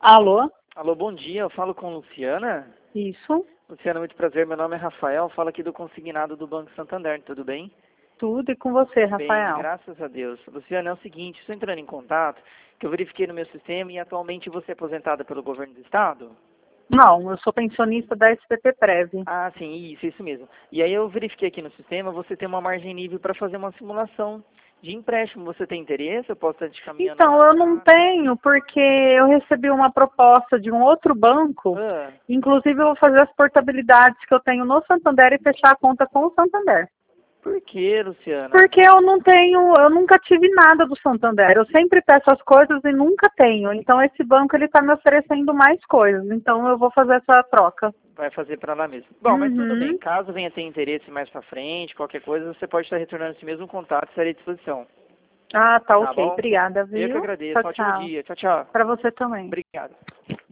Alô? Alô, bom dia. Eu falo com Luciana. Isso, Luciana, muito prazer. Meu nome é Rafael. Falo aqui do consignado do Banco Santander. Tudo bem? tudo e com você, Bem, Rafael. graças a Deus. Luciana, é o seguinte, estou entrando em contato, que eu verifiquei no meu sistema e atualmente você é aposentada pelo governo do estado? Não, eu sou pensionista da SPP Prev. Ah, sim, isso mesmo. E aí eu verifiquei aqui no sistema, você tem uma margem nível para fazer uma simulação de empréstimo. Você tem interesse? Eu posso estar te caminhando Então, no eu não contato? tenho, porque eu recebi uma proposta de um outro banco. Ah, Inclusive, eu vou fazer as portabilidades que eu tenho no Santander e fechar a conta com o Santander. por que, Luciana? Porque eu não tenho, eu nunca tive nada do Santander. Eu sempre peço as coisas e nunca tenho. Então, esse banco ele está me oferecendo mais coisas. Então, eu vou fazer essa troca. Vai fazer para lá mesmo. Bom, mas tudo bem. Uhum. Caso venha ter interesse mais para frente, qualquer coisa, você pode estar retornando esse mesmo contato, estarei à disposição. Ah, tá Tá ok. bom? Obrigada, Eu que viu? agradeço. Tchau, Ótimo tchau. dia. Tchau, tchau. Para você também. Obrigado.